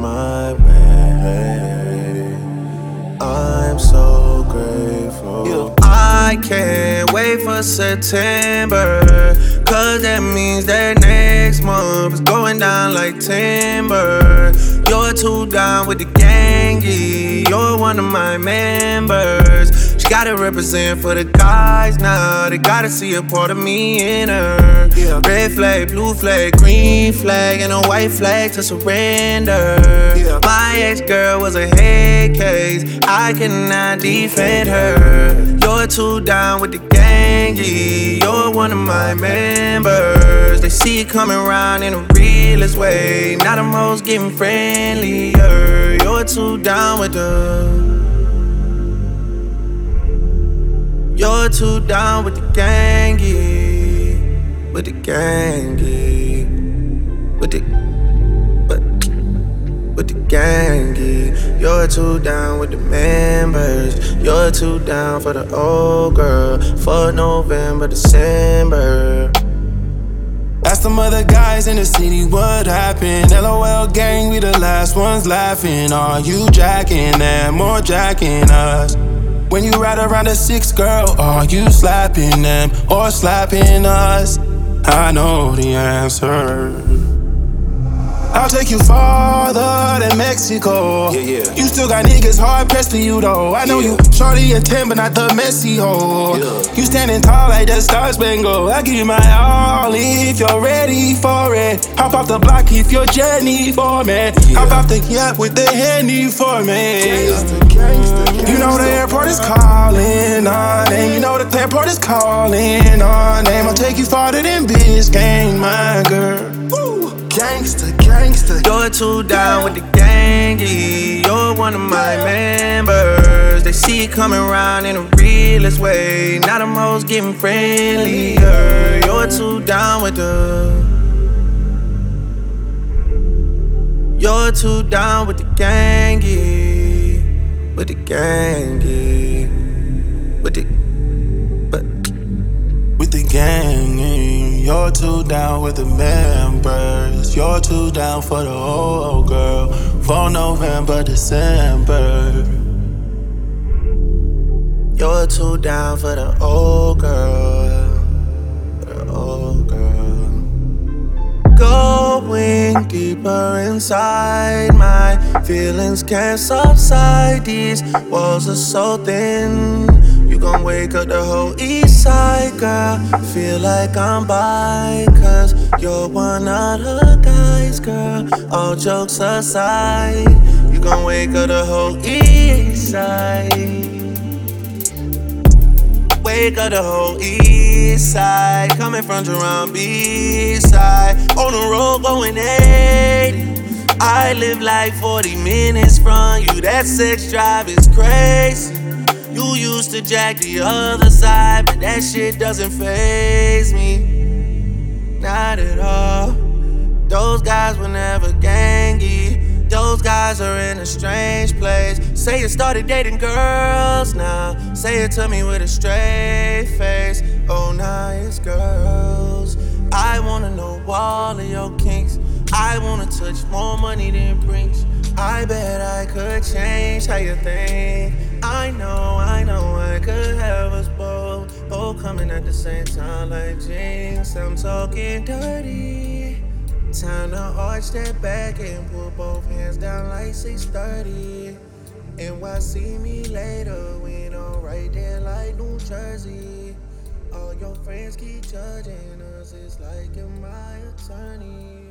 my way. I'm so grateful. I can't wait for September, cause that means that next month is going down like timber. You're too down with the gangy, you're one of my members. She gotta represent for the guys now, they gotta see a part of me in her. Red flag, blue flag, green flag, and a white flag to surrender. My ex-girl was a head case, I cannot defend her. You're too down with the gangy, you're one of my members. They see it coming around in the realest way, now them hoes getting friendlier. You're too down with You're too down with the gangy, with the gangy, with the gangy. You're too down with the members. You're too down for the old girl, for November, December. Ask them other guys in the city what happened. LOL gang, we the last ones laughing. Are you jacking them or jacking us? When you ride around a 6 girl, are you slapping them or slapping us? I know the answer. I'll take you farther than Mexico. You still got niggas hard pressed for you though. I know you shorty and 10, but not the messy hoe. You standing tall like the Star Spangled. I give you my all if you're ready for it. Hop off the block if you're Jenny for me. Hop off the yacht with the Henny for me. You know the airport is calling our name. You know the airport is calling our name. I'll take you farther than Biscayne, my girl. Gangsta, gangsta. You're too down with the gangy, you're one of my members. They see it coming around in the realest way, now them hoes getting friendlier. You're too down with You're too down with the gangy, with the gangy, with the gang. You're too down with the members. You're too down for the old girl, for November, December. You're too down for the old girl, for the old girl. Going deeper inside, my feelings can't subside. These walls are so thin. You gon' wake up the whole east side, girl. Feel like I'm by, cause you're one of the guys, girl. All jokes aside, you gon' wake up the whole east side. Wake up the whole east side. Coming from Jerome B-side. On the road going 80. I live like 40 minutes from you. That sex drive is crazy. You used to jack the other side, but that shit doesn't faze me. Not at all. Those guys were never gangy. Those guys are in a strange place. Say you started dating girls now. Say it to me with a straight face. Oh, now it's girls. I wanna know all of your kinks. I wanna touch more money than Brinks. I bet I could change how you think. I know I could have us both coming at the same time like Jinx. I'm talking dirty. Time to arch that back and pull both hands down like 6:30. NYC me later, we don't right there like New Jersey. All your friends keep judging us, it's like you're my attorney.